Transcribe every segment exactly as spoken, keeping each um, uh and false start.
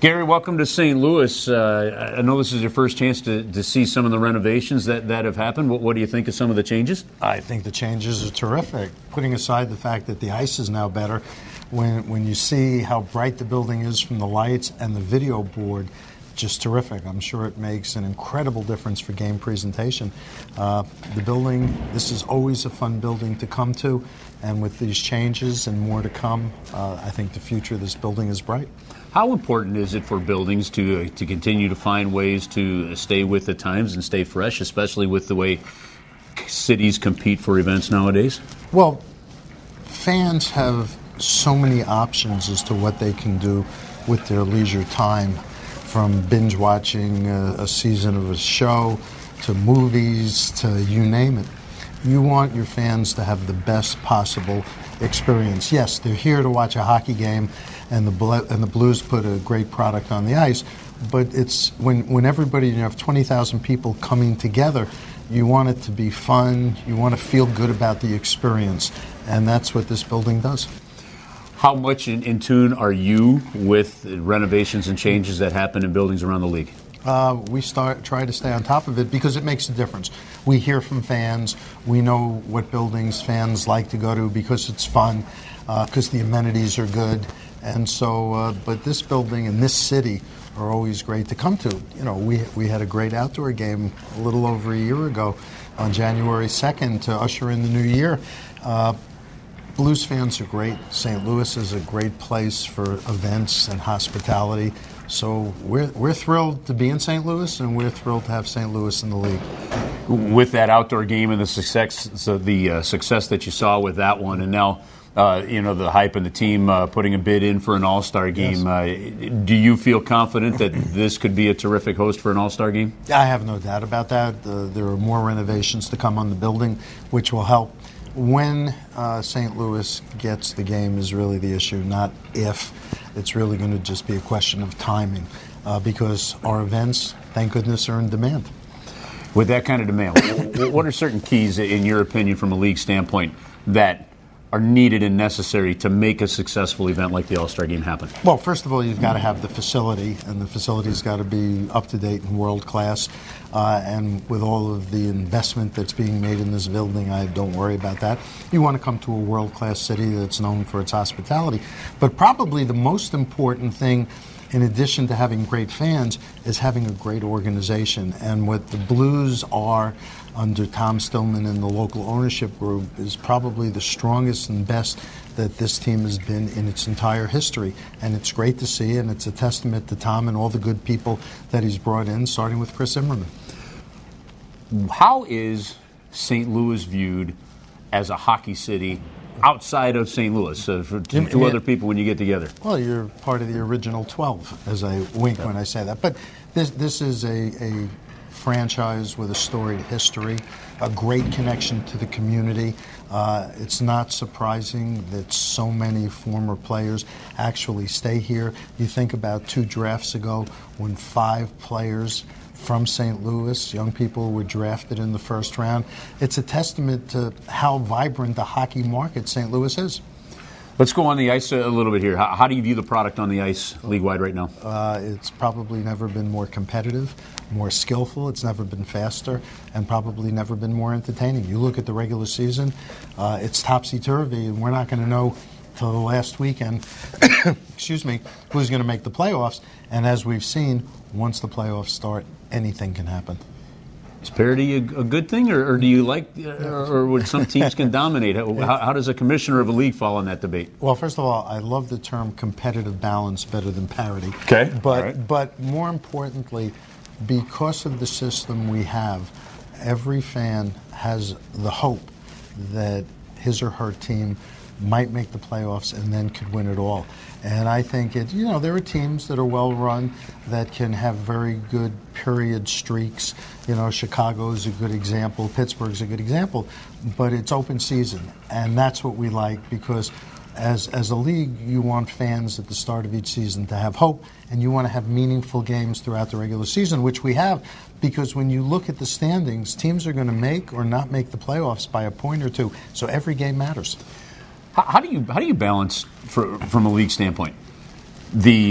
Gary, welcome to Saint Louis. Uh, I know this is your first chance to, to see some of the renovations that, that have happened. What, what do you think of some of the changes? I think the changes are terrific. Putting aside the fact that the ice is now better, when when you see how bright the building is from the lights and the video board, just terrific. I'm sure it makes an incredible difference for game presentation. Uh, the building, this is always a fun building to come to, and with these changes and more to come, uh, I think the future of this building is bright. How important is it for buildings to to continue to find ways to stay with the times and stay fresh, especially with the way cities compete for events nowadays? Well, fans have so many options as to what they can do with their leisure time, from binge watching a, a season of a show to movies to you name it. You want your fans to have the best possible experience. Yes, they're here to watch a hockey game, and the Ble- and the Blues put a great product on the ice, but it's when when everybody, you have twenty thousand people coming together, you want it to be fun, you want to feel good about the experience, and that's what this building does. How much in, in tune are you with renovations and changes that happen in buildings around the league? Uh, we start try to stay on top of it because it makes a difference. We hear from fans. We know what buildings fans like to go to because it's fun, because uh, the amenities are good. And so, uh, but this building and this city are always great to come to. You know, we we had a great outdoor game a little over a year ago on January second to usher in the new year. Uh, Blues fans are great. Saint Louis is a great place for events and hospitality. So we're we're thrilled to be in Saint Louis, and we're thrilled to have Saint Louis in the league. With that outdoor game and the success, so the uh, success that you saw with that one, and now uh, you know the hype and the team uh, putting a bid in for an All-Star game. Yes. Uh, do you feel confident that this could be a terrific host for an All-Star game? I have no doubt about that. Uh, there are more renovations to come on the building, which will help. When uh, Saint Louis gets the game is really the issue, not if. It's really going to just be a question of timing, uh, because our events, thank goodness, are in demand. With that kind of demand, what are certain keys, in your opinion, from a league standpoint, that are needed and necessary to make a successful event like the All-Star Game happen? Well, first of all, you've got to have the facility, and the facility's got to be up-to-date and world-class. Uh, and with all of the investment that's being made in this building, I don't worry about that. You want to come to a world-class city that's known for its hospitality. But probably the most important thing, in addition to having great fans, is having a great organization. And what the Blues are under Tom Stillman and the local ownership group is probably the strongest and best that this team has been in its entire history. And it's great to see, and it's a testament to Tom and all the good people that he's brought in, starting with Chris Zimmerman. How is Saint Louis viewed as a hockey city outside of Saint Louis, uh, for, to, to other people when you get together? Well, you're part of the original twelve, as I wink when I say that. But this this is a, a franchise with a storied history, a great connection to the community. Uh, it's not surprising that so many former players actually stay here. You think about two drafts ago when five players from Saint Louis, young people, were drafted in the first round. It's a testament to how vibrant the hockey market Saint Louis is. Let's go on the ice a little bit here. How, how do you view the product on the ice league-wide right now? Uh, it's probably never been more competitive, more skillful. It's never been faster, and probably never been more entertaining. You look at the regular season, uh, it's topsy-turvy, and we're not going to know till the last weekend, excuse me, who's going to make the playoffs. And as we've seen, once the playoffs start, anything can happen. Is parity a, a good thing, or, or do you like, or, or would some teams can dominate? How, how does a commissioner of a league fall on that debate? Well, first of all, I love the term competitive balance better than parity. Okay. But, right. but more importantly, because of the system we have, every fan has the hope that his or her team might make the playoffs and then could win it all. And I think it, you know, there are teams that are well run that can have very good period streaks. You know, Chicago's a good example, Pittsburgh's a good example, but it's open season, and that's what we like, because as as a league, you want fans at the start of each season to have hope, and you want to have meaningful games throughout the regular season, which we have, because when you look at the standings, teams are going to make or not make the playoffs by a point or two, so every game matters. How, how do you how do you balance, for, from a league standpoint, the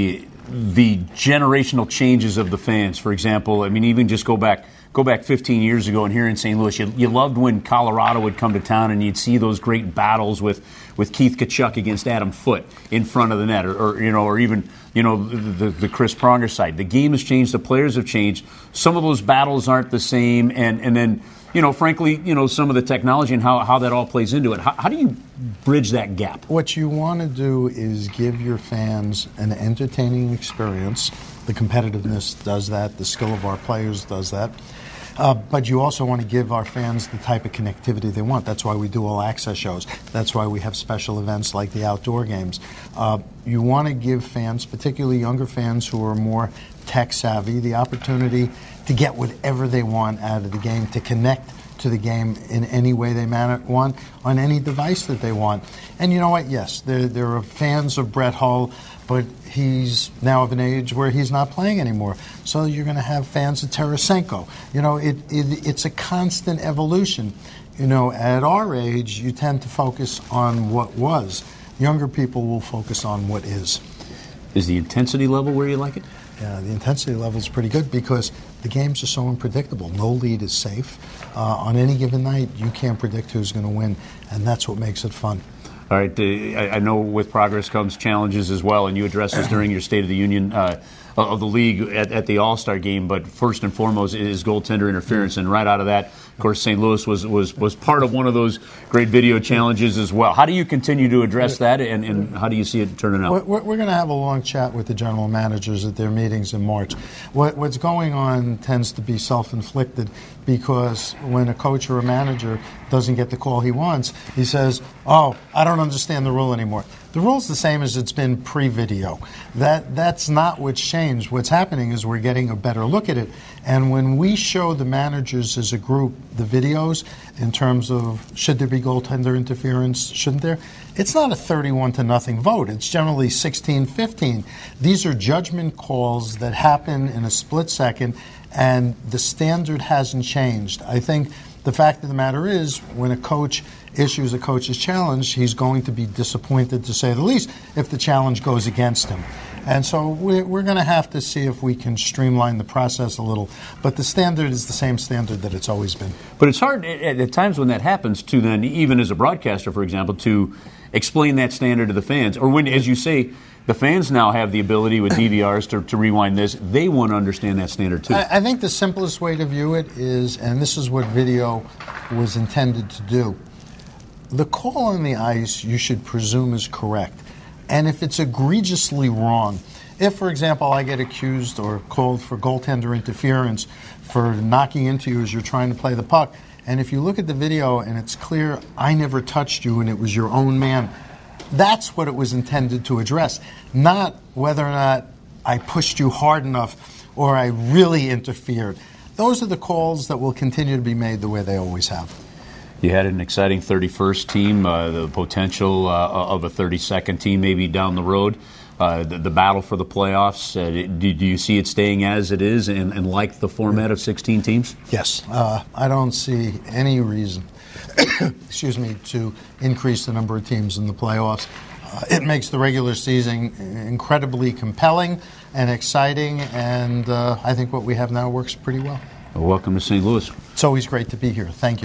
the generational changes of the fans. For example, I mean, even just go back go back fifteen years ago, and here in Saint Louis, you, you loved when Colorado would come to town, and you'd see those great battles with, with Keith Tkachuk against Adam Foote in front of the net, or, or you know, or even you know the, the, the Chris Pronger side. The game has changed, the players have changed. Some of those battles aren't the same, and and then. You know, frankly, you know, some of the technology and how, how that all plays into it. How, how do you bridge that gap? What you want to do is give your fans an entertaining experience. The competitiveness does that. The skill of our players does that. Uh, but you also want to give our fans the type of connectivity they want. That's why we do all access shows. That's why we have special events like the outdoor games. Uh, you want to give fans, particularly younger fans who are more tech savvy, the opportunity to get whatever they want out of the game, to connect to the game in any way they man- want, on any device that they want. And you know what? Yes, there, there are fans of Brett Hull, but he's now of an age where he's not playing anymore. So you're going to have fans of Tarasenko. You know, it, it it's a constant evolution. You know, at our age, you tend to focus on what was. Younger people will focus on what is. Is the intensity level where you like it? Yeah, the intensity level is pretty good because the games are so unpredictable. No lead is safe. Uh, on any given night, you can't predict who's going to win, and that's what makes it fun. All right. Uh, I, I know with progress comes challenges as well, and you addressed this during your State of the Union uh, of the league at, at the All-Star game. But first and foremost is goaltender interference, and right out of that, of course, Saint Louis was was was part of one of those great video challenges as well. How do you continue to address that, and, and how do you see it turning out? We're, we're going to have a long chat with the general managers at their meetings in March. What, what's going on tends to be self-inflicted because when a coach or a manager doesn't get the call he wants, he says, oh, I don't understand the rule anymore. The rule's the same as it's been pre-video. That That's not what's changed. What's happening is we're getting a better look at it. And when we show the managers as a group the videos in terms of should there be goaltender interference, shouldn't there, it's not a thirty-one to nothing vote. It's generally sixteen fifteen. These are judgment calls that happen in a split second, and the standard hasn't changed. I think the fact of the matter is when a coach issues a coach's challenge, he's going to be disappointed, to say the least, if the challenge goes against him. And so we're, we're going to have to see if we can streamline the process a little. But the standard is the same standard that it's always been. But it's hard at, at times when that happens to then, even as a broadcaster, for example, to explain that standard to the fans. Or when, as you say, the fans now have the ability with D V Rs to, to rewind this. They want to understand that standard too. I, I think the simplest way to view it is, and this is what video was intended to do, the call on the ice you should presume is correct. And if it's egregiously wrong, if, for example, I get accused or called for goaltender interference for knocking into you as you're trying to play the puck, and if you look at the video and it's clear I never touched you and it was your own man, that's what it was intended to address, not whether or not I pushed you hard enough or I really interfered. Those are the calls that will continue to be made the way they always have. You had an exciting thirty-first team, uh, the potential uh, of a thirty-second team maybe down the road, uh, the, the battle for the playoffs. Uh, do, do you see it staying as it is and, and like the format of sixteen teams? Yes. Uh, I don't see any reason, excuse me, to increase the number of teams in the playoffs. Uh, it makes the regular season incredibly compelling and exciting, and uh, I think what we have now works pretty well. Well, welcome to Saint Louis. It's always great to be here. Thank you.